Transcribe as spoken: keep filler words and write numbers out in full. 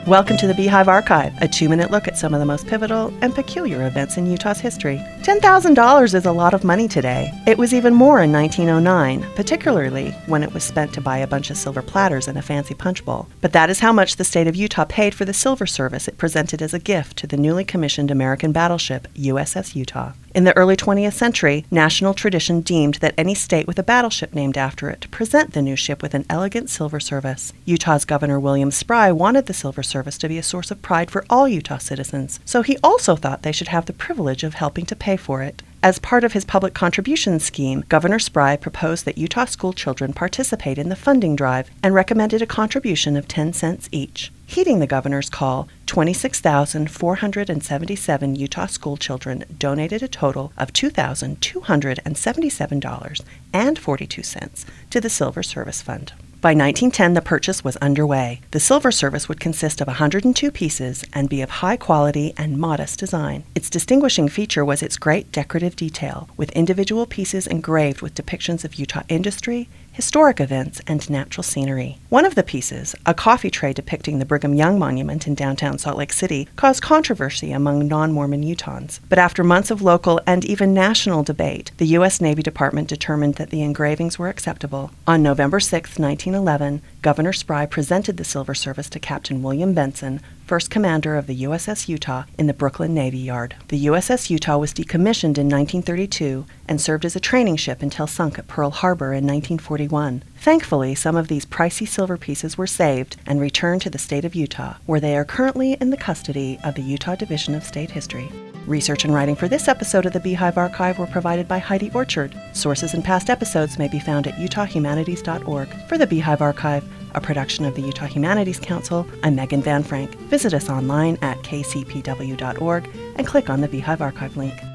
Welcome to the Beehive Archive, a two-minute look at some of the most pivotal and peculiar events in Utah's history. ten thousand dollars is a lot of money today. It was even more in nineteen oh nine, particularly when it was spent to buy a bunch of silver platters and a fancy punch bowl. But that is how much the state of Utah paid for the silver service it presented as a gift to the newly commissioned American battleship U S S Utah. In the early twentieth century, national tradition deemed that any state with a battleship named after it to present the new ship with an elegant silver service. Utah's Governor William Spry wanted the silver service to be a source of pride for all Utah citizens, so he also thought they should have the privilege of helping to pay for it. As part of his public contributions scheme, Governor Spry proposed that Utah school children participate in the funding drive and recommended a contribution of ten cents each. Heeding the governor's call, twenty-six thousand four hundred seventy-seven Utah school children donated a total of two thousand two hundred seventy-seven dollars and forty-two cents to the Silver Service Fund. By nineteen ten, the purchase was underway. The silver service would consist of one hundred two pieces and be of high quality and modest design. Its distinguishing feature was its great decorative detail, with individual pieces engraved with depictions of Utah industry, historic events, and natural scenery. One of the pieces, a coffee tray depicting the Brigham Young Monument in downtown Salt Lake City, caused controversy among non-Mormon Utahns. But after months of local and even national debate, the U S Navy Department determined that the engravings were acceptable. On November sixth, nineteen eleven, Governor Spry presented the silver service to Captain William Benson, first commander of the U S S Utah, in the Brooklyn Navy Yard. The U S S Utah was decommissioned in nineteen thirty-two and served as a training ship until sunk at Pearl Harbor in nineteen forty-one. Thankfully, some of these pricey silver pieces were saved and returned to the state of Utah, where they are currently in the custody of the Utah Division of State History. Research and writing for this episode of the Beehive Archive were provided by Heidi Orchard. Sources and past episodes may be found at utah humanities dot org. For the Beehive Archive, a production of the Utah Humanities Council, I'm Megan Van Frank. Visit us online at k c p w dot org and click on the Beehive Archive link.